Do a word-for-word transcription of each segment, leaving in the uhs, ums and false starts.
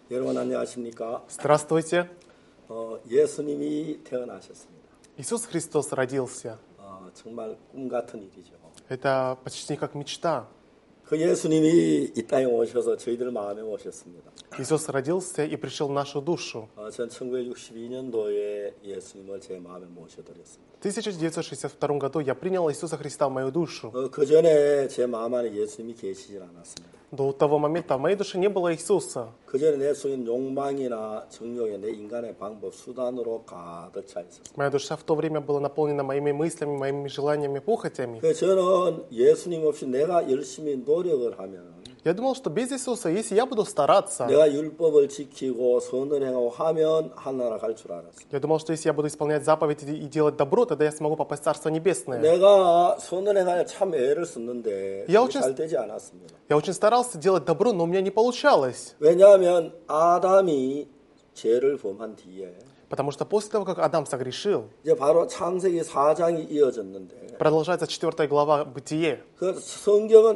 여러분 안녕하십니까? Здравствуйте. 어, 예수님이 태어나셨습니다. Иисус Христос родился. 어, 정말 꿈 같은 일이죠. Это почти как мечта. 그 예수님이 이 땅에 오셔서 저희들 마음에 오셨습니다. Иисус родился и пришел в нашу душу. 어, 전 천구백육십이 년도에 예수님을 제 마음에 모셔드렸습니다. В тысяча девятьсот шестьдесят втором году я принял Иисуса Христа в мою душу. 어, 그 전에 제 마음 안에 예수님이 계시질 않았습니다. До того момента в моей душе не было Иисуса. 그 전에 내 속엔 욕망이나 정욕에 내 인간의 방법, 수단으로 가득 차 있었습니다. Моя душа в то время была наполнена моими мыслями, моими желаниями, похотями. 그래서 저는 예수님 없이 내가 열심히 노력을 하면 Я думал, что без Иисуса, если я буду стараться, 내가 율법을 지키고 선을 행하고 하면 하늘나라 갈 줄 알았어요. я думал, что если я буду исполнять заповеди и делать добро, тогда я смогу попасть в Царство Небесное. 내가 선을 행하려 참 애를 썼는데 Я 그게 очень, 잘 되지 않았습니다. я очень старался делать добро, но у меня не получалось. 왜냐하면 아담이 죄를 범한 뒤에 Потому что после того, как Адам согрешил, 이제 바로 창세기 사 장이 이어졌는데 продолжается четвертая глава Бытие. 그 성경은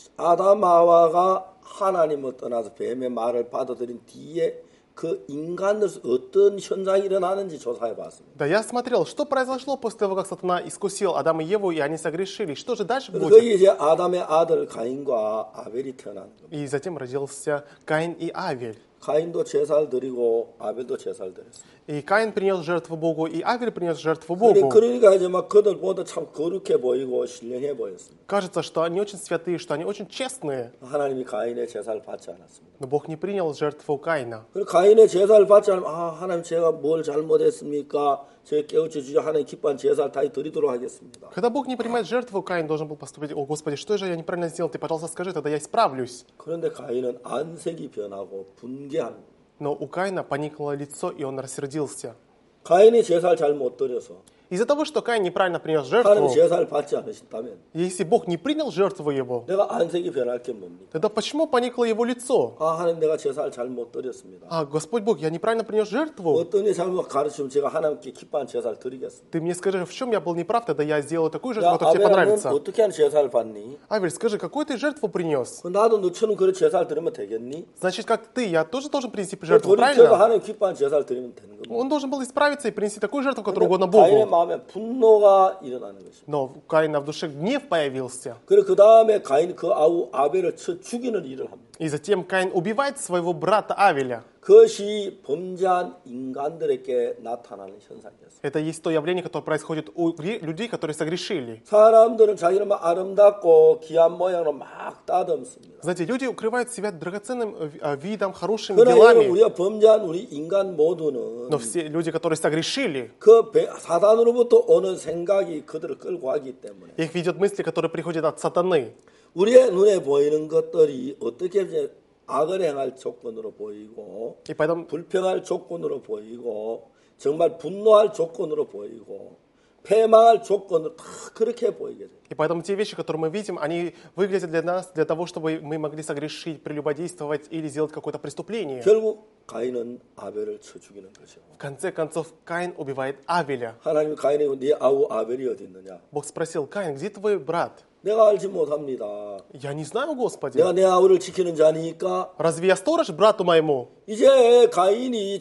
아담 하와가 하나님을 떠나서 뱀의 말을 받아들인 뒤에 그 인간들에서 어떤 현상이 일어나는지 조사해 봤습니다. Да, я смотрел, что произошло после того, как Сатана искусил Адама и Еву, и они согрешили. Что же дальше 거기 будет? 이제 아담의 아들 가인과 아벨이 태어난 겁니다. И затем родился Каин и Авель. 가인도 제사를 드리고 아벨도 제사를 드렸습니다. И Каин принес жертву Богу, и Авель принес жертву 그러니- Богу. 그러니까 이제 막 그들보다 참 거룩해 보이고 신령해 보였습니다. Кажется, что они очень святые, что они очень честные. 하나님이 가인의 제사를 받지 않았습니다. Но Бог не принял жертву Каина. 그리고 가인의 제사를 받지 않으면 아 하나님 제가 뭘 잘못했습니까? 제가 깨우쳐 주자 하나님 기뻐한 제사를 다시 드리도록 하겠습니다. Когда Бог не принимает жертву, Каин должен был поступить: «О Господи, что же я неправильно сделал? Ты, пожалуйста, скажи, тогда я исправлюсь». 그런데 가인은 안색이 변하고 분개합니다. Но у Каина поникло лицо, и он рассердился. 가인이 제사를 잘 못 드려서 Из-за того, что Каин неправильно принес 하나님 жертву, 제사를 받지 않으신다면 если Бог не принял жертву его, 내가 안색이 변할 게 뭡니까? тогда почему поникло его лицо? 아 하나님 내가 제사를 잘 못 드렸습니다. А, Господь Бог, я неправильно принес жертву. 어떤 일 잘못 가르치면 제가 하나님께 기뻐한 제사를 드리겠습니다. Ты мне скажи, в чем я был неправ, тогда я сделаю такую 야 жертву, которая тебе 아벨은 понравится. 어떻게 하는 제사를 받니? Авель, скажи, какую ты жертву принес? 그 나도 너처럼 그런 제사를 드리면 되겠니? Значит, как ты, я тоже должен принести 그 жертву, 돌이켜서 правильно? 하나님 기뻐한 제사를 드리면 되는 겁니다. Он должен был исправиться и принести такую жертву, которая угодна 가인의 Богу. 마음에 분노가 일어나는 것입니다. Но у Каина в душе гнев появился. 그리고 그 다음에 가인이 그 아우 아벨을 쳐 죽이는 일을 합니다. И затем Каин убивает своего брата Авеля. 그것이 범죄한 인간들에게 나타나는 현상이었어요. Это есть то явление, которое происходит у ре- людей, которые согрешили. 사람들은 자기는 막 아름답고 귀한 모양으로 막 따듬습니다. Знаете, люди укрывают себя драгоценным э, э, видом, хорошими 그러나 여러분, делами. 우리가 범죄한 우리 인간 모두는 Но все люди, которые согрешили, 그 배- 사단으로부터 오는 생각이 그들을 끌고 가기 때문에 их ведет мысли, которые приходят от сатаны. 우리의 눈에 보이는 것들이 어떻게 이제 악을 행할 조건으로 보이고 И поэтому, 불평할 조건으로 보이고 정말 분노할 조건으로 보이고 패망할 조건으로 다 그렇게 보이게 돼요. и поэтому те вещи, которые мы видим, они выглядят для нас для того, чтобы мы могли согрешить, прелюбодействовать или сделать какое-то преступление. 결국 가인은 아벨을 쳐 죽이는 거죠. В конце концов, Каин убивает Авеля. 하나님이 가인에게 네 아우 아벨이 어디 있느냐? Бог спросил: Каин, где твой брат? 내가 알지 못합니다. Я не знаю, Господи. 내가 내 아우를 지키는 자니까 Разве я сторож брату моему? 이제 가인이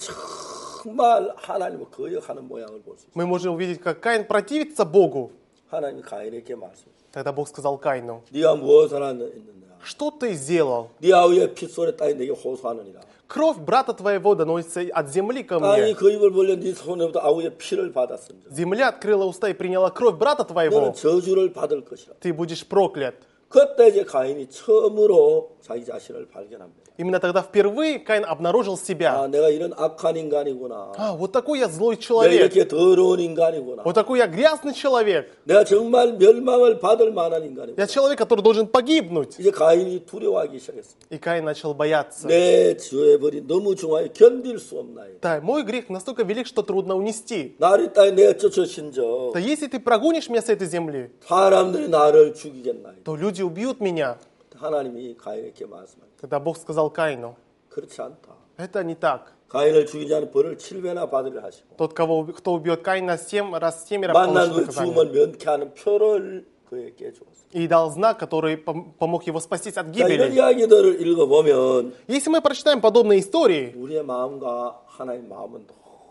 정말 하나님을 거역하는 모양을 볼 수 있어요. Мы можем увидеть, как Каин противится Богу. 하나님이 가인에게 말씀. Тогда Бог сказал Каину: 네가 무엇을 하느냐? что ты сделал? 네 아우의 핏소리 따위 내게 호소하느니라. Кровь брата твоего доносится от земли ко 땅이 мне. 그 입을 벌려 네 손에부터 아우의 피를 받았습니다. Земля открыла уста и приняла кровь брата 너는 твоего. 저주를 받을 것이라. Ты будешь проклят. 그때 이제 가인이 처음으로 자기 자신을 발견합니다. Именно тогда впервые Каин обнаружил себя. 아, 내가 이런 악한 인간이구나. А, вот такой я злой 내가 человек. 이렇게 더러운 인간이구나. Вот такой я грязный человек. 내가 정말 멸망을 받을 만한 인간이구나. Я человек, который должен погибнуть. 이제 가인이 두려워하기 시작했습니다. И Каин начал бояться. 내 죄의 벌이 너무 중하여 견딜 수 없나이다. Да, мой грех настолько велик, что трудно унести. 나를 따위 내가 쫓아신저 Да если ты прогонишь меня с этой земли, 사람들이 나를 죽이겠나이다. то люди убьют меня. 하나님이 가인에게 말씀합니다. Тогда Бог сказал Каину: 그렇지 않다. это не так. 가인을 죽인 자는 벌을 칠 배나 받으려 하시고 Тот, кого, кто убьет Каина семь раз, семеро 만난 получит 그 наказание. 죽음을 면케하는 표를 그에게 주었습니다. и дал знак, который пом- помог его спастись от 자, 이런 гибели. 이야기들을 읽어보면 Если мы прочитаем подобные истории, 우리의 마음과 하나님의 마음은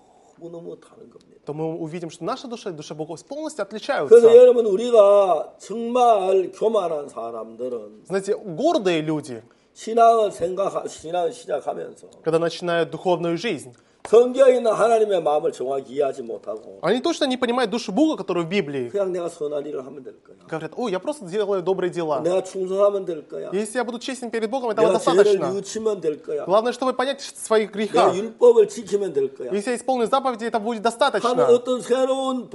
너무너무 다른 겁니다. то мы увидим, что наша душа и душа Бога полностью 그래서 отличаются. 여러분 우리가 정말 교만한 사람들은 Знаете, гордые люди, 신앙을 생각 신앙을 시작하면서 когда начинают духовную жизнь, 성경에 있는 하나님의 마음을 정확히 이해하지 못하고 они точно не понимают душу Бога, которая в Библии. 그냥 내가 선한 일을 하면 될 거야. Говорят, ой, я просто делаю добрые дела. 내가 충성하면 될 거야. Если я буду честен перед Богом, этого 내가 죄를 достаточно. 뉘우치면 될 거야. Главное, чтобы понять свои 내가 греха. 율법을 지키면 될 거야. Если я исполню заповеди, это будет 하는 достаточно. 어떤 새로운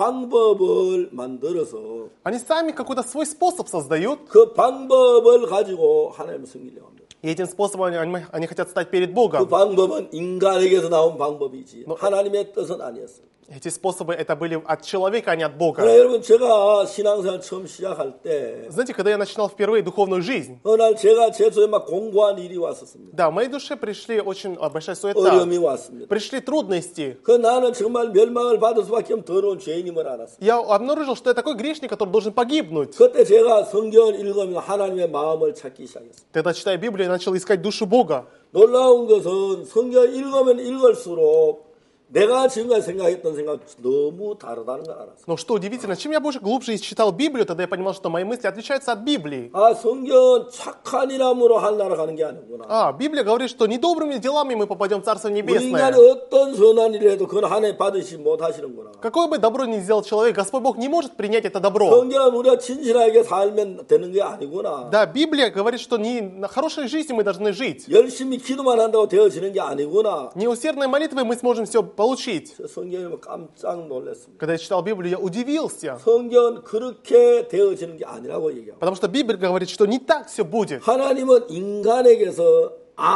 방법을 만들어서 Они сами какой-то свой способ создают, 그 방법을 가지고 하나님을 섬기려고 합니다. и этим способом они, они хотят стать перед 그 Богом. 방법은 인간에게서 나온 방법이지 하나님의 뜻은 아니었어요. Эти способы это были от человека, а не от Бога. 그러나 여러분 제가 신앙생활 처음 시작할 때 Знаете, когда я начинал впервые духовную жизнь, 어느 날 제가 제 속에 막 공고한 일이 왔었습니다. да, в моей душе пришли очень а, большая суета, 어려움이 왔습니다. пришли трудности. 그 나는 정말 멸망을 받을 수밖에 없는 더러운 죄인임을 알았어요. Я обнаружил, что я такой грешник, который должен погибнуть. 그때 제가 성경을 읽으면서 하나님의 마음을 찾기 시작했어요. Тогда, читая Библию, я начал искать душу Бога. 놀라운 것은 성경을 읽으면 읽을수록 내가 지금까지 생각했던 생각 너무 다르다는 걸 알았어요. Но что удивительно, чем я больше глубже читал Библию, тогда я понимал, что мои мысли отличаются от Библии. 아, 성경은 착한 일함으로 하늘나라 가는 게 아니구나. А, Библия говорит, что недобрыми делами мы попадем в Царство 우리 Небесное. 인간이 어떤 선한 일을 해도 그건 하나님 받으시 못하시는구나. Какое бы добро ни сделал человек, Господь Бог не может принять это добро. 성경은 우리가 진실하게 살면 되는 게 아니구나. Да, Библия говорит, что не на хорошей жизни мы должны жить. 열심히 기도만 한다고 되어지는 게 아니구나. Неусердной молитвой мы сможем все получить. 성경을 깜짝 놀랐습니다. Когда я читал Библию, я удивился. 성경은 그렇게 되어지는 게 아니라고 얘기합니다. Потому что Библия говорит, что не так все будет. 하나님은 인간에게서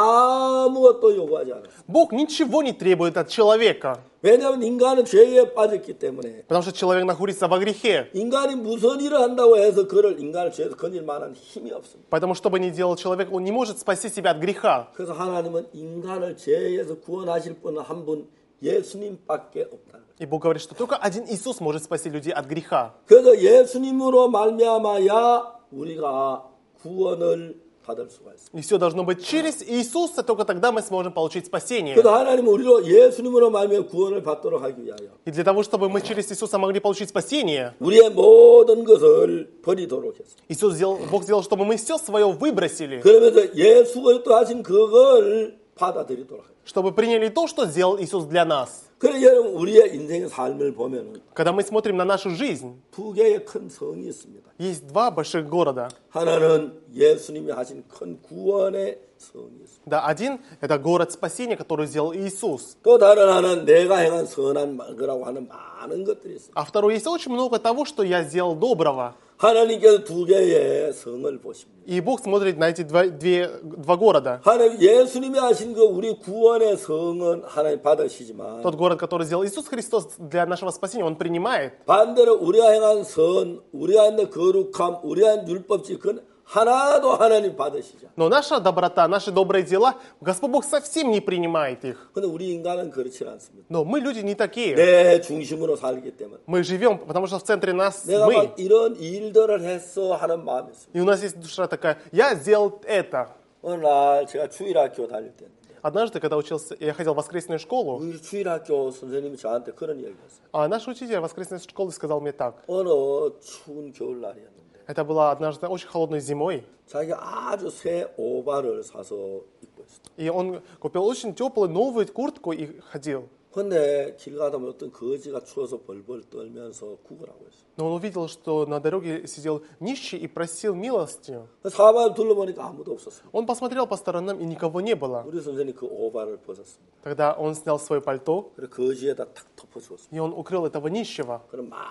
아무것도 요구하지 않았어요. Бог ничего не требует от человека. 왜냐하면 인간은 죄에 빠졌기 때문에 Потому что человек находится во грехе. 인간이 무슨 일을 한다고 해서 그를 인간을 죄에서 건질 만한 힘이 없습니다. Поэтому, что бы ни делал человек, он не может спасти себя от греха. 그래서 하나님은 인간을 죄에서 구원하실 분은 한 분 예수님밖에 없다. И Бог говорит, что только один Иисус может спасти людей от греха. 그래서 예수님으로 말미암아야 우리가 구원을 받을 수가 있습니다. И все должно быть через Иисуса, только тогда мы сможем получить спасение. 그래서 하나님은 우리로 예수님으로 말미암아 구원을 받도록 하기 위하여 И для того, чтобы мы через Иисуса могли получить спасение, 우리의 모든 것을 버리도록 했습니다. Иисус сделал, Бог сделал, чтобы мы все свое выбросили, 그러면서 예수 그리스도 하신 그걸 받아들이도록 합니다. чтобы приняли то, что сделал Иисус для нас. 그래서 여러분 우리의 인생의 삶을 보면은 Когда мы смотрим на нашу жизнь, 두 개의 큰 성이 있습니다. есть два больших города. 하나는 예수님이 하신 큰 구원의 성이 있습니다. Да, один – это город спасения, который сделал Иисус. 또 다른 하나는 내가 행한 선한 거라고 하는 많은 것들이 있습니다. А второй, есть очень много того, что я сделал доброго. 하나님께서 두 개의 성을 보십니다. И Бог смотрит на эти два, две, два города. 하나님 예수님이 하신 그 우리 구원의 성은 하나님 받으시지만 Тот город, который сделал Иисус Христос для нашего спасения, Он принимает. 반대로 우리가 행한 선, 우리가 했는 거룩함, 우리가 한 율법지 그건 하나도 하나님 받으시죠. Но наша доброта, наши добрые дела, Господь Бог совсем не принимает их. 근데 우리 인간은 그렇지 않습니다. Но мы люди не такие. 내 중심으로 살기 때문에 Мы живем, потому что в центре нас 내가 мы. 막 이런 일들을 했어 하는 마음이 있습니다. И у нас есть душа такая, я сделал это. 어느 날 제가 주일학교 다닐 때였는데 Однажды, когда учился, я ходил в воскресную школу, 우리 주일학교 선생님이 저한테 그런 얘기를 했어요. а наш учитель воскресной школы сказал мне так. 어느 추운 겨울날이었는데 Это было однажды очень холодной зимой. 자기가 아주 새 오바를 사서 입고 있었어요. И он купил очень теплую новую куртку и ходил. 근데 길 가다 보면 어떤 거지가 추워서 벌벌 떨면서 구걸하고 있어요. Но он увидел, что на дороге сидел нищий и просил милости. 사방을 둘러보니까 아무도 없었어요. Он посмотрел по сторонам, и никого не было. 우리 선생님이 그 오바를 벗었습니다. Тогда он снял свое пальто, 그래서 거지에다 탁 덮어주었습니다. и он укрыл этого нищего. 그럼 막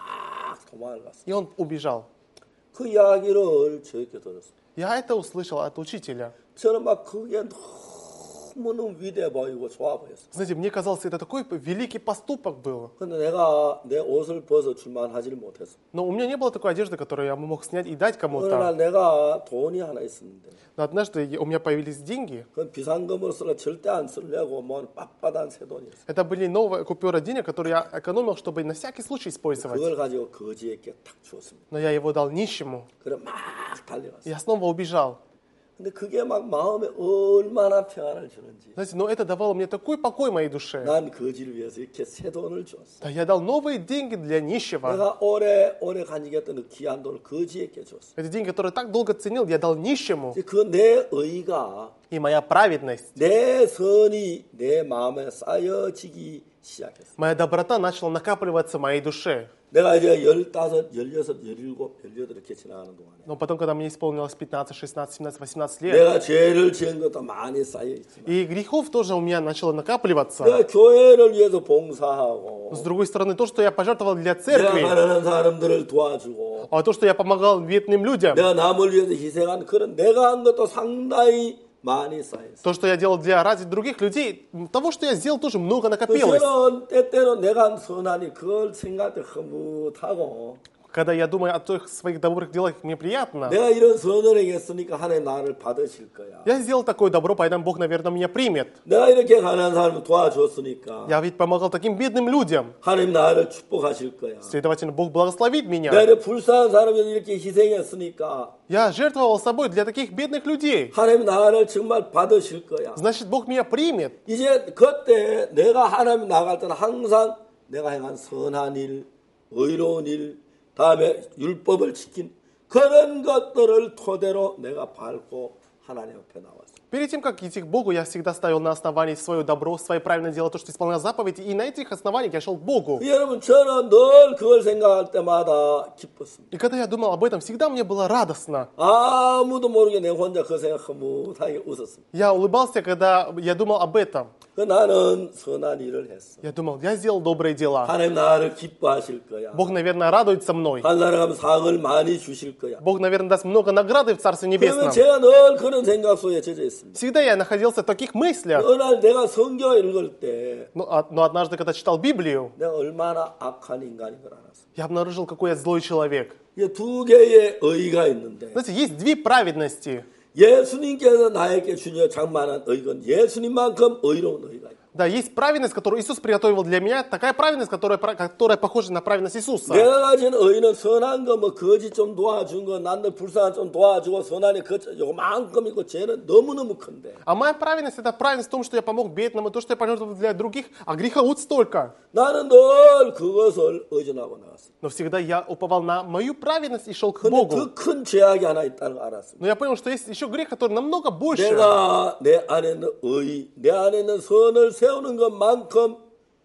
도망을 갔어요. И он убежал. 그 이야기를 저에게 들었어요. Я это услышал от учителя. 저는 막 그게 너무너무 위대해 보이고 좋아 보였어. Знаете, мне казалось, это такой великий поступок был. 근데 내가 내 옷을 벗어 줄만 하지를 못했어. Но у меня не было такой одежды, которую я мог снять и дать 어느 кому-то. 날 내가 돈이 하나 있었는데 Но однажды у меня появились деньги. 그건 비상금으로서 절대 안 쓰려고 뭐 빳빳한 새 돈이었어. Это были новые купюры денег, которые я экономил, чтобы на всякий случай использовать. 그걸 가지고 거지에게 탁 주었습니다. Но я его дал нищему. 그래 막 달려갔어. Я снова убежал. 근데 그게 막 마음에 얼마나 평안을 주는지. Знаете, но это давало мне такой покой моей душе. 난 거지를 위해서 이렇게 새 돈을 줬어. Да, я дал новые деньги для нищего. 내가 오래 오래 간직했던 그 귀한 돈을 거지에게 줬어. Эти деньги, которые так долго ценил, я дал нищему. 그 내 의가 И моя праведность, 내 선이 내 마음에 쌓여지기 시작했어. моя доброта начала накапливаться в моей душе. 내가 이제 열다섯, 열여섯, 열일곱, 열여덟 이렇게 지나가는 동안에 Но потом, когда мне исполнилось пятнадцать, шестнадцать, семнадцать, восемнадцать лет, 내가 죄를 지은 것도 많이 쌓여 있지만 и грехов тоже у меня начало накапливаться. 내가 교회를 위해서 봉사하고 С другой стороны, то, что я пожертвовал для 내가 церкви, 가난한 사람들을 도와주고 а то, что я помогал бедным людям, 내가 남을 위해서 희생한 그런 내가 한 것도 상당히 많이 쌓였어. то, что я делал для ради других людей, того, что я сделал, тоже много накопилось. 그런 때때로 내가 한 선하니 그걸 생각할 때 흐뭇하고 Когда я думаю о тех своих добрых делах, мне приятно. 내가 이런 선을 행했으니까 하나님 나를 받으실 거야. Я сделал такое добро, поэтому Бог, наверное, меня примет. 내가 이렇게 가난한 사람을 도와줬으니까 Я ведь помогал таким бедным людям. 하나님 나를 축복하실 거야. Следовательно, Бог благословит меня. 내가 이렇게 불쌍한 사람을 이렇게 희생했으니까 Я жертвовал собой для таких бедных людей. 하나님 나를 정말 받으실 거야. Значит, Бог меня примет. 이제 그때 내가 하나님 나갈 때는 항상 내가 행한 선한 일, 의로운 일, 다음에 율법을 지킨 그런 것들을 토대로 내가 밟고 하나님 앞에 나왔어. Перед тем, как идти к Богу, я всегда ставил на основании свое добро, свои правильные дела, то, что исполнял заповеди, и на этих основаниях я шел к Богу. 여러분, 저는 늘 그걸 생각할 때마다 기뻤습니다. И когда я думал об этом, всегда мне было радостно. 아무도 모르게 내가 혼자 그 생각 흐뭇하게 웃었습니다. Я улыбался, когда я думал об этом. 그 나는 선한 일을 했어. Я думал, я сделал добрые дела. 하나님 나를 기뻐하실 거야. Бог, наверное, радуется мной. 하늘나라 가면 상을 많이 주실 거야. Бог, наверное, даст много награды в Царстве 그러면 Небесном. 제가 늘 그런 생각 속에 젖어 있습니다. Всегда я находился в таких мыслях. 어느 날 내가 성경을 읽을 때 Но, а- но однажды, когда читал Библию, 내가 얼마나 악한 인간인 걸 알았어. я обнаружил, какой я злой человек. 이게 두 개의 의가 있는데 Знаете, есть две праведности. 예수님께서 나에게 주려 장만한 의건 예수님만큼 의로운 의가 있다. Да, есть праведность, которую Иисус приготовил для меня, такая праведность, которая, которая похожа на праведность Иисуса. 내가 가진 의는 선한 거, 뭐 거짓 좀 도와준 거, 남들 불쌍한 좀 도와주고 선한이 그 요만큼 있고 죄는 너무너무 큰데. А моя праведность, это праведность в том, что я помог бедным, и то, что я пожертвовал для других, а греха вот столько. 나는 늘 그것을 의존하고 나왔어. Но всегда я уповал на мою праведность и шел к 근데 Богу. 더 큰 죄악이 하나 있다는 걸 알았습니다. Но я понял, что есть еще грех, который намного больше. 내가 내 안에 있는 의, 내 안에 있는 선을 세우는 것만큼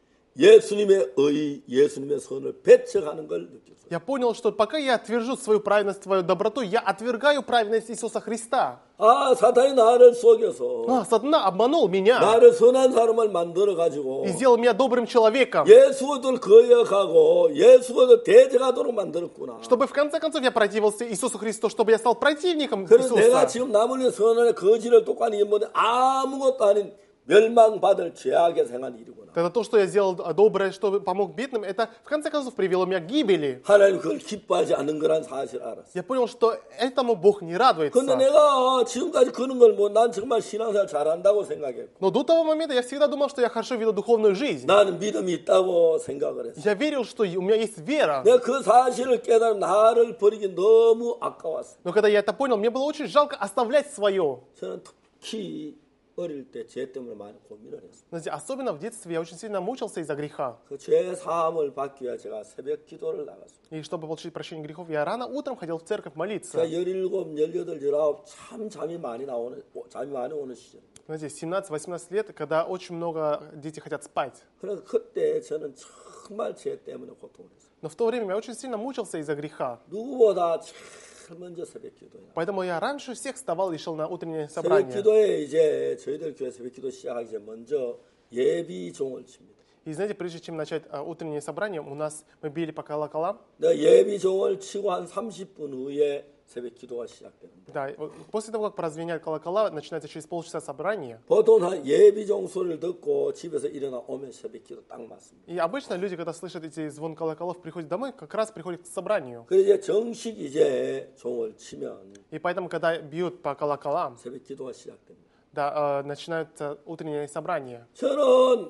예수님의 의, 예수님의 선을 배척하는 걸 느꼈어요. Я понял, что пока я отвержу свою праведность, свою доброту, я отвергаю праведность Иисуса Христа. 아, 사탄이 나를 속여서 А, сатана обманул меня 나를 선한 사람을 만들어 가지고 и сделал меня добрым человеком, 예수를 거역하고 예수를 대적하도록 만들었구나. чтобы в конце концов я противился Иисусу Христу, чтобы я стал противником 그래서 내가 Иисуса. 지금 남을 위해 선한의 거지를 똑같이 입는데 아무것도 아닌 멸망받을 죄악의 생활 일이구나. Это то, что я сделал доброе, что помог бедным, это в конце концов привело меня к гибели. 하나님 그걸 기뻐하지 않는 거란 사실을 알았어. Я понял, что этому Бог не 근데 радуется. 내가 지금까지 그런 걸 뭐 난 정말 신앙생활 잘한다고 생각했고 Но до того момента я всегда думал, что я хорошо веду духовную жизнь. 나는 믿음이 있다고 생각을 했어. Я верил, что у меня есть вера. 내가 그 사실을 깨달으면 나를 버리기 너무 아까웠어. Но когда я это понял, мне было очень жалко оставлять свое. 저는 특히 어릴 때 죄 때문에 많이 고민을 했어. Знаете, особенно в детстве я очень сильно мучился из-за греха. 그 죄 사함을 받기 위해 제가 새벽 기도를 나갔어. И чтобы получить прощение грехов, я рано утром ходил в церковь молиться. 제가 열일곱, 열여덟, 열아홉 참 잠이 많이 나오는 잠이 많이 오는 시절. Знаете, семнадцать-восемнадцать лет, когда очень много детей хотят спать. 그래서 그때 저는 정말 죄 때문에 고통을 했어요. Но в то время я очень сильно мучился из-за греха. 누구보다 제일 먼저 새벽 기도해요. Поэтому я раньше всех вставал и шел на утреннее 새벽 собрание. 기도에 이제 저희들 교회 새벽 기도 시작하기 전에 먼저 예비 종을 칩니다. И знаете, прежде чем начать а, утреннее собрание, у нас мы били по колоколам. 내가 예비 종을 치고 한 삼십 분 후에 새벽 기도가 시작되는데 Да, вот после того, как прозвенят колокола, начинается через полчаса собрание. 보통 한 예비종 소리를 듣고 집에서 일어나 오면 새벽 기도 딱 맞습니다. И обычно люди, когда слышат эти звон колоколов, приходят домой, как раз приходят к собранию. 그래서 이제 정식 이제 종을 치면 И поэтому, когда бьют по колоколам, 새벽 기도가 시작됩니다. да, э, начинаются утренние собрания. 저는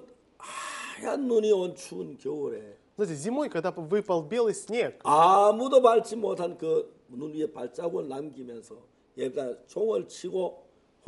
하얀 눈이 온 추운 겨울에 Знаете, зимой, когда выпал белый снег, 아무도 밟지 못한 그 눈 위에 발자국을 남기면서 예배당 종을 치고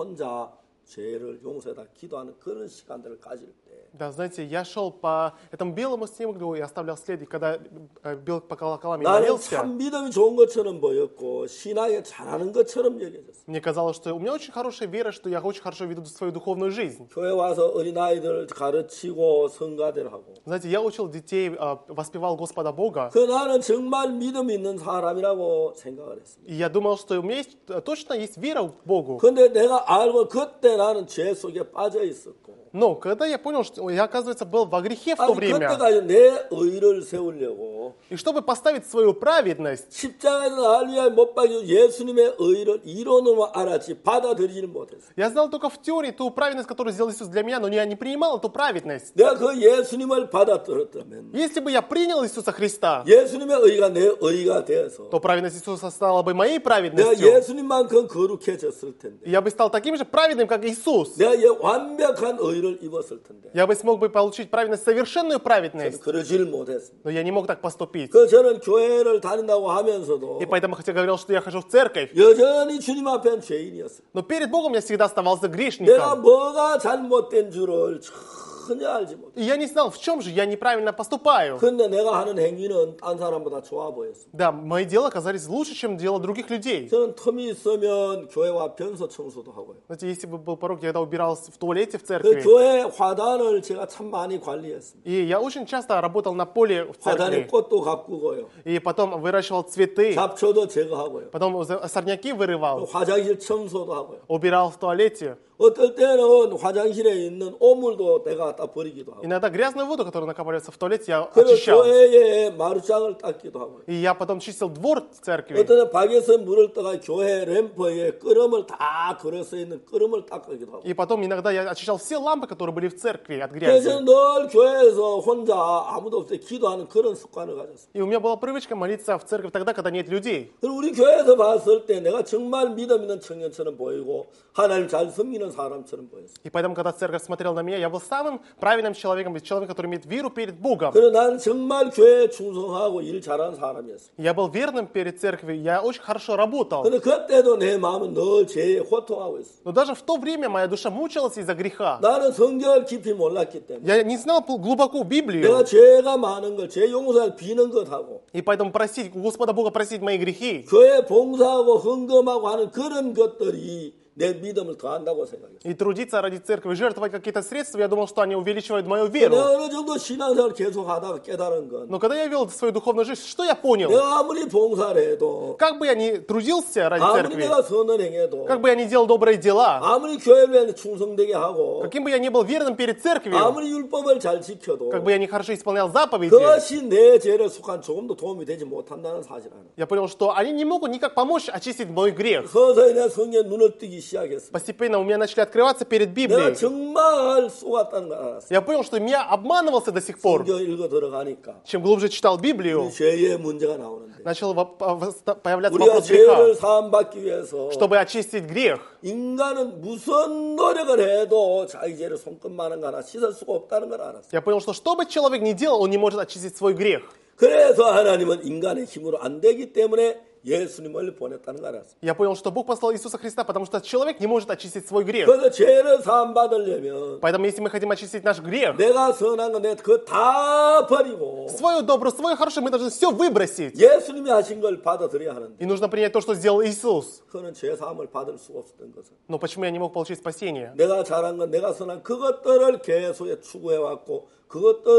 혼자 죄를 용서해다 기도하는 그런 시간들을 가질 때 да, знаете, я шел по этому белому снегу и оставлял след, и когда э, бил по колоколам и 나는 молился, 참 믿음이 좋은 것처럼 보였고 신앙에 잘하는 것처럼 여겨졌어. мне казалось, что у меня очень хорошая вера, что я очень хорошо веду свою духовную жизнь. 교회 와서 어린아이들을 가르치고 성가대를 하고 Знаете, я учил детей, э, воспевал Господа Бога, 그 나는 정말 믿음 있는 사람이라고 생각을 했습니다. и я думал, что у меня есть, э, точно есть вера к Богу. 근데 내가 알고 그때 나는 죄 속에 빠져 있었고 Но когда я понял, что я, оказывается, был во грехе в то 아니 время, 그때까지 내 의를 세우려고 и чтобы поставить свою праведность, 십자가에서 나를 위하여 못 박혀 예수님의 의를 이론으로만 알았지 받아들이지는 못했어. я знал только в теории ту праведность, которую сделал Иисус для меня, но я не принимал эту праведность. 내가 그 예수님을 받아들였다면 Если бы я принял Иисуса Христа, 예수님의 의가 내 의가 되어서 то праведность Иисуса стала бы моей 내가 праведностью. 예수님만큼 거룩해졌을 텐데 И я бы стал таким же праведным, как Иисус. 내가 예 완벽한 의를 입었을 텐데 Я бы смог бы получить праведность, совершенную 저는 праведность. 그러질 못했습니다. Но я не мог так поступить. 그 저는 교회를 다닌다고 하면서도 И поэтому, хотя говорил, что я хожу в церковь, 여전히 주님 앞엔 죄인이었어요. но перед Богом я всегда оставался 내가 грешником. 뭐가 잘못된 줄을 전혀 알지 못해. И я не знал, в чем же я неправильно поступаю. 근데 내가 하는 행위는 딴 사람보다 좋아 보였어. Да, мои дела оказались лучше, чем дело других людей. 저는 틈이 있으면 교회와 변소 청소도 하고요. Знаете, если бы был порог, я когда убирался в туалете в 그 церкви, 교회 화단을 제가 참 많이 관리했습니다. и я очень часто работал на поле в 화단에 церкви, 꽃도 가꾸고요. и потом выращивал цветы, 잡초도 제거하고요. потом за- сорняки вырывал, 화장실 청소도 하고요. убирал в туалете. 어떨 때는 화장실에 있는 오물도 내가 갖다 버리기도 하고. Иногда грязную воду, которая накапливается в туалете, я 그리고 очищал. 교회에 마루장을 닦기도 하고요. И я потом чистил двор церкви. 어떤 때는 밖에서 물을 떠가 교회 램프에 끓음을 다 걸어서 있는 끓음을 닦기도 하고. И потом иногда я очищал все лампы, которые были в церкви от 그래서 грязи. 늘 교회에서 혼자 아무도 없을 때 기도하는 그런 습관을 가졌어요. И у меня была привычка молиться в церкви тогда, когда нет людей. 그리고 우리 교회에서 봤을 때 내가 정말 믿음 있는 청년처럼 보이고 하나님 잘 섬기는 사람처럼 보였어요. И поэтому, когда церковь смотрела на меня, я был самым правильным человеком, ведь человеком, который имеет веру перед Богом. 그리고 나는 정말 교회에 충성하고 일 잘하는 사람이었어요. Я был верным перед церковью, я очень хорошо работал. 근데 그때도 내 마음은 늘 죄에 호통하고 있어. Но даже в то время моя душа мучилась из-за греха. 나는 성경을 깊이 몰랐기 때문에 Я не знал глубоко 내가 Библию. 죄가 많은 걸, 죄 용서를 비는 것하고 И поэтому просить, у Господа Бога просить мои грехи. 교회 봉사하고 헌금하고 하는 그런 것들이 내 믿음을 더한다고 생각했어요. И трудиться ради церкви, жертвовать какие-то средства, я думал, что они увеличивают мою 내가 веру. 어느 정도 신앙생활을 계속 하다가 깨달은 건 Но когда я вел свою духовную жизнь, что я понял? 내가 아무리 봉사를 해도 Как бы я ни трудился ради 아무리 церкви, 내가 선을 행해도 как бы я ни делал добрые дела, 아무리 교회에 충성되게 하고 каким бы я ни был верным перед церковью, 아무리 율법을 잘 지켜도 как бы я не хорошо исполнял заповеди, 그것이 내 죄를 속한 조금도 도움이 되지 못한다는 사실을 알아. я понял, что они не могут никак помочь очистить мой грех. 서서히 내 성경에 눈을 뜨기 시작했어. Постепенно у меня начали открываться перед 내가 Библией. 정말 속았다는 걸 알았어. Я понял, что меня обманывался до сих пор. 성경 읽어 들어가니까 Чем глубже читал Библию, 죄의 문제가 나오는데 начал во- по- появляться 우리가 вопрос 죄를 греха. 사함받기 위해서 Чтобы очистить грех, 인간은 무슨 노력을 해도 자기 죄를 손끝만한 거 하나 씻을 수가 없다는 걸 알았어. я понял, что что бы человек ни делал, он не может очистить свой грех. 그래서 하나님은 인간의 힘으로 안 되기 때문에 예수님을 보냈다는 걸 알았어. Я понял, что Бог послал Иисуса Христа, потому что человек не может очистить свой грех. 그래서 죄를 사함받으려면 Поэтому, если мы хотим очистить наш грех, 내가 선한 거 내가 그거 다 버리고 свое доброе, свое хорошее, мы должны все выбросить. 예수님이 하신 걸 받아들여야 하는데 И нужно принять то, что сделал Иисус. 그거는 죄 사함을 받을 수가 없었던 것은 Но почему я не мог получить спасение? 내가 잘한 건 내가 선한 그것들을 계속 추구해왔고 그것들을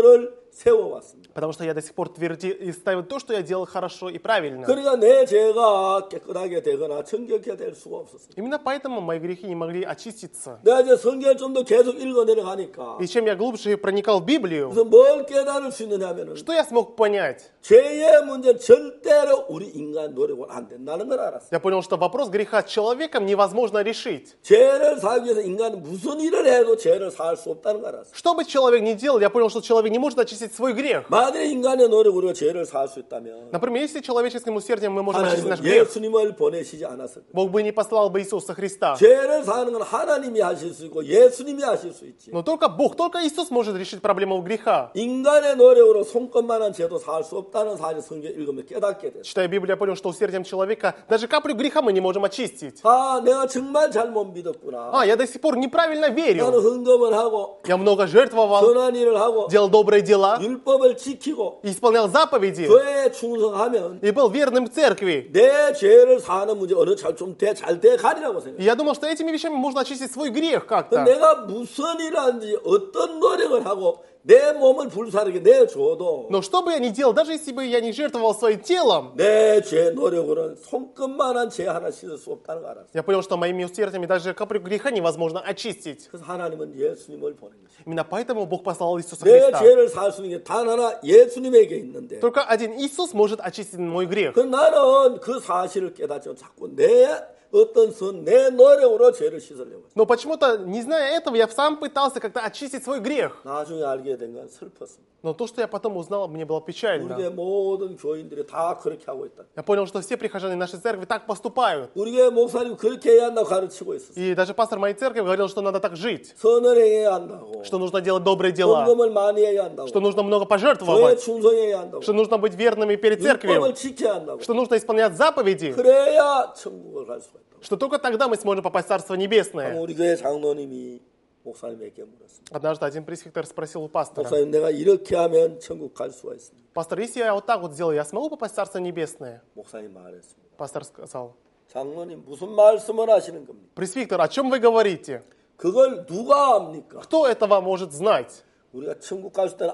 세워왔습니다. Потому что я до сих пор твердил и ставил то, что я делал хорошо и правильно. 그러니까 내 죄가 깨끗하게 되거나 정결케 될 수가 없었어요. Именно поэтому мои грехи не могли очиститься. 내가 이제 성경을 좀 더 계속 읽어 내려가니까 И чем я глубже проникал в Библию, 그래서 뭘 깨달을 수 있느냐 하면은 что я смог понять? 죄의 문제는 절대로 우리 인간 노력은 안 된다는 걸 알았어요. Я понял, что вопрос греха человеком невозможно решить. 죄를 살기 위해서 인간은 무슨 일을 해도 죄를 살 수 없다는 걸 알았어요. Что бы человек ни делал, я понял, что человек не может очистить свой грех. 만일 인간의 노력으로 우리가 죄를 살 수 있다면 Например, если человеческим усердием мы можем очистить 하나님은 наш грех, 예수님을 보내시지 않았을 거예요. Бог бы не послал бы Иисуса Христа. 죄를 사는 건 하나님이 하실 수 있고 예수님이 하실 수 있지. Но только Бог, только Иисус может решить проблему греха. 인간의 노력으로 손끝만한 죄도 살 수 없다는 사실 성경 읽으면 깨닫게 됐어요. Читая Библию, я понял, что усердием человека даже каплю греха мы не можем очистить. 아, 내가 정말 잘못 믿었구나. А, я до сих пор неправильно 나는 верил. 헌금을 하고 Я много жертвовал, 선한 일을 하고 делал добрые дела, 율법을 지키고 исполнял заповеди 교회에 충성하면 и был верным в церкви. 내 죄를 사는 문제 어느 잘좀잘돼 가리라고 И 생각해요. я думал, что этими вещами можно очистить свой грех как-то. 내가 무슨 일을 하는지 어떤 노력을 하고 내 몸을 불사르게 내줘도 Но что бы я ни делал, даже если бы я не жертвовал своим телом, 내 죄 노력으로는 손끝만한 죄 하나 씻을 수 없다는 거 알았어요. я понял, что моими усердиями даже каплю греха невозможно очистить. 그래서 하나님은 예수님을 보낸 거죠. Именно поэтому Бог послал Иисуса 내 Христа. 죄를 살 수 있는 게 단 하나 예수님에게 있는데 Только один Иисус может очистить мой грех. 그 나는 그 사실을 깨닫죠. 자꾸 내 어떤 선, 내 노력으로 죄를 씻으려고. Но почему-то, не зная этого, я сам пытался как-то очистить свой грех. 나중에 알게 된 건 슬펐습니다. Но то, что я потом узнал, мне было печально. 우리의 모든 교인들이 다 그렇게 하고 있다. Я понял, что все прихожане нашей церкви так поступают. 우리의 목사님 그렇게 해야 한다고 가르치고 있었어요. И даже пастор моей церкви говорил, что надо так жить. 선을 행해야 한다고. Что нужно делать добрые дела. 헌금을 많이 해야 한다고. Что нужно много 교회 пожертвовать. 충성해야 한다고. Что нужно быть верными перед церковью. 율법을 지켜야 한다고. Что нужно исполнять заповеди. 그래야 천국을 갈 수가 있다. Что только тогда мы сможем попасть в Царство Небесное. 우리 교회 장로님이 목사님에게 물었습니다. Однажды один пресвитер спросил у пастора: 목사님, 내가 이렇게 하면 천국 갈 수가 있습니다. пастор, если я вот так вот сделаю, я смогу попасть в Царство Небесное? 목사님 말했습니다. Пастор сказал: 장로님 무슨 말씀을 하시는 겁니까? пресвитер, о чем вы говорите? 그걸 누가 압니까? Кто этого может знать? 우리가 천국 갈 수 있다는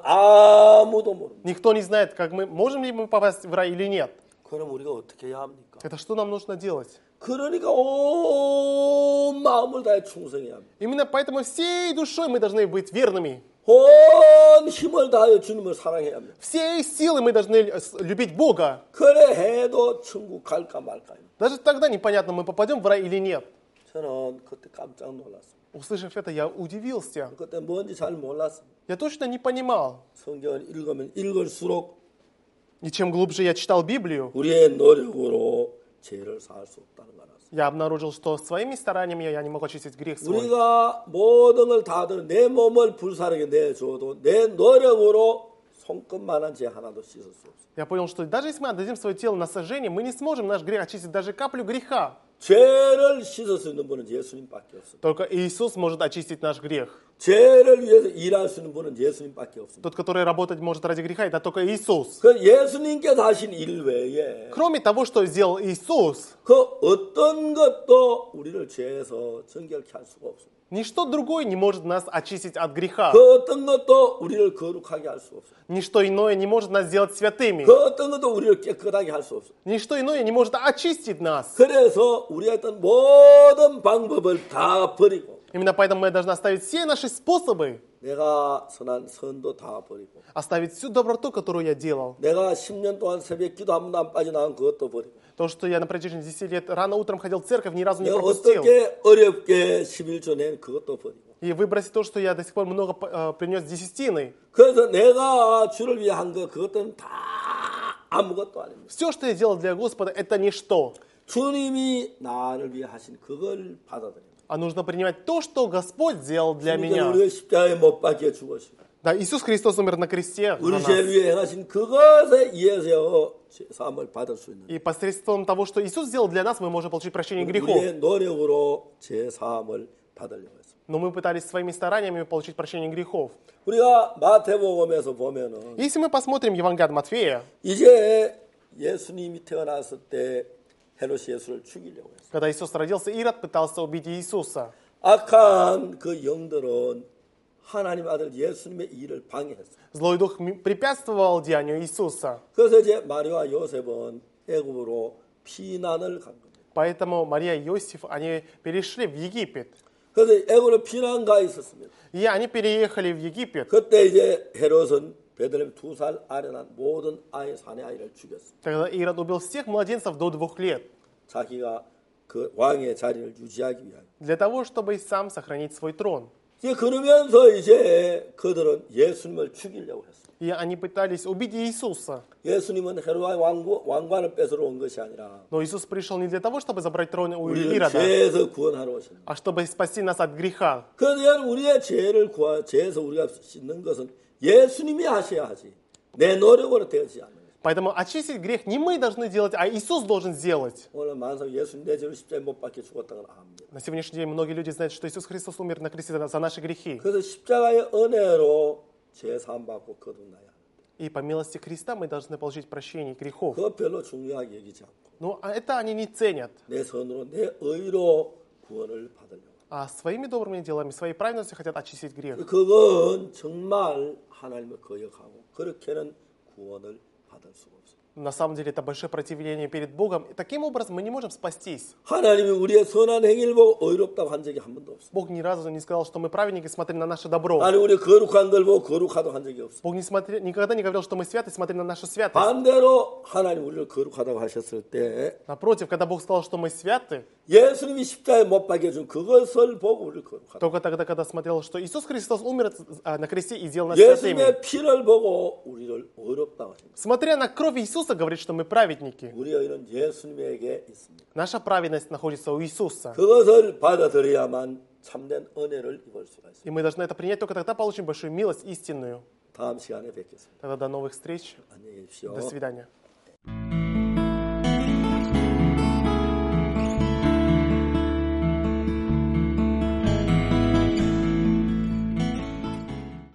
아무도 모릅니다. Никто не знает, как мы, можем ли мы попасть в рай или нет. 그럼 우리가 어떻게 해야 합니까? Это что нам нужно делать? 그러니까 온 마음을 다해 충성해야 합니다. Именно поэтому всей душой мы должны быть верными. 온 힘을 다하여 주님을 사랑해야 합니다. Всей силой мы должны любить Бога. 그래 해도 천국 갈까 말까요? Даже тогда непонятно, мы попадем в рай или нет. 저는 그때 깜짝 놀랐어요. Услышав это, я удивился. 그때 뭔지 잘 몰랐어요. Я точно не понимал. 성경을 읽으면 읽을수록 И чем глубже я читал Библию, 우리의 노력으로 죄를 살 수 없다는 걸 알았어요. я обнаружил, что своими стараниями я не могу очистить грех свой. 우리가 모든 걸 다 들어 내 몸을 불사르게 내줘도 내 노력으로 손끝만한 죄 하나도 씻을 수 없어요. Я понял, что даже если мы отдадим свое тело на сожжение, мы не сможем наш грех очистить даже каплю греха. 죄를 씻을 수 있는 분은 예수님밖에 없어요. Только Иисус может очистить наш грех. 죄를 위해서 일할 수 있는 분은 예수님밖에 없습니다. Тот, который работать может ради греха, это только Иисус. 그 예수님께서 하신 일 외에 Кроме того, что сделал Иисус, 그 어떤 것도 우리를 죄에서 정결케 할 수가 없습니다. ничто другое не может нас очистить от греха. 그 어떤 것도 우리를 거룩하게 할 수 없어요. Ничто иное не может нас сделать святыми. 그 어떤 것도 우리를 깨끗하게 할 수 없어요. Ничто иное не может очистить нас. 그래서 우리 했던 모든 방법을 다 버리고 Именно поэтому мы должны оставить все наши способы, 내가 선한 선도 다 버리고 оставить всю доброту, которую я делал. 내가 십 년 동안 새벽 기도 한 번도 안 빠져나간 그것도 버리고 То, что я на протяжении десяти лет рано утром ходил в церковь, ни разу не 내가 пропустил. 어떻게 어렵게 십일조 낸 그것도 버리고 И выбросить то, что я до сих пор много э, принес десятины. 그래서 내가 주를 위해 한 거 그것들은 다 아무것도 아닙니다. Все, что я делал для Господа, это ничто. 주님이 나를 위해 하신 그걸 받아들여요. А нужно принимать то, что Господь сделал для 주님께서 меня. 우리를 십자가에 못 박혀 죽으시고 Да, Иисус Христос умер на кресте за 우리 нас. 죄 위에 행하신 그것에 의해서 사함을 받을 수 있는 И посредством того, что Иисус сделал для нас, мы можем получить прощение грехов. 우리의 노력으로 죄 사함을 받으려고 했습니다. Но мы пытались своими стараниями получить прощение грехов. 우리가 마태복음에서 보면은 Если мы посмотрим Евангелие от Матфея, 이제 예수님이 태어났을 때 헤롯이 예수를 죽이려고 했어요. когда Иисус родился, Ирод пытался убить Иисуса. 악한 그 영들은 하나님 아들 예수님의 일을 방해했어요. Злой дух м- препятствовал деянию Иисуса. 그래서 이제 마리아와 요셉은 애굽으로 피난을 간 겁니다. Поэтому Мария и Иосиф, они перешли в Египет. 그래서 애굽으로 피난 가 있었습니다. И они переехали в Египет. 그때 이제 헤롯은 베들레헴 두 살 아래 난 모든 아이 사내 아이를 죽였습니다. Тогда Ирод убил всех младенцев до двух лет. 자기가 그 왕의 자리를 유지하기 위하여. Для того, чтобы сам сохранить свой трон. 이제 그러면서 이제 그들은 예수님을 죽이려고 했습니다. И они пытались убить Иисуса. 예수님은 헤롯의 왕구, 왕관을 뺏으러 온 것이 아니라 Но Иисус пришел не для того, чтобы забрать трон у 우리를 Ирода, 죄에서 구원하러 오신. а чтобы спасти нас от греха. 그러면 우리의 죄를 구하 죄에서 우리가 씻는 것은 예수님이 하셔야 하지. 내 노력으로 되지 않는. Поэтому очистить грех не мы должны делать, а Иисус должен сделать. 오늘 만성 예수님 내 죄를 십자가에 못 박혀 죽었다는 걸 압니다. На сегодняшний день многие люди знают, что Иисус Христос умер на кресте за наши грехи. 그래서 십자가의 은혜로 죄 사함 받고 거듭나야 합니다. И по милости Христа мы должны получить прощение грехов. 그거 별로 중요하게 여기지 않고 Но а это они не ценят. 내 선으로 내 의로 구원을 받으려고. А своими добрыми делами, своей праведностью хотят очистить грех. 그건 정말 하나님을 거역하고 그렇게는 구원을 받을 수가 없어요. На самом деле это большое противление перед Богом. И таким образом мы не можем спастись. 하나님이 우리의 선한 행위를 보고 의롭다고 한 적이 한 번도 없어요. Бог ни разу не сказал, что мы праведники, смотри на наше добро. 아니 우리 거룩한 걸 보고 거룩하다고 한 적이 없어요. Бог не смотри, никогда не говорил, что мы святы, смотри на нашу святость. 반대로 하나님 우리를 거룩하다고 하셨을 때 Напротив, когда Бог сказал, что мы святы, 예수님이 십자가에 못 박혀준 그것을 보고 우리를 거룩하다. только тогда, когда смотрел, что Иисус Христос умер а, на кресте и сделал нас святыми. 예수님의 피를 보고 우리를 의롭다고 하십니다. Смотря на кровь Иисуса, говорит, что мы праведники. 우리의 의는 예수님에게 있습니다. Наша праведность находится у Иисуса. 그것을 받아들여야만 참된 은혜를 입을 수가 있습니다. И мы должны это принять, только тогда получим большую милость истинную. 다음 시간에 뵙겠습니다. Тогда до новых встреч. 안녕히 계십시오. До свидания.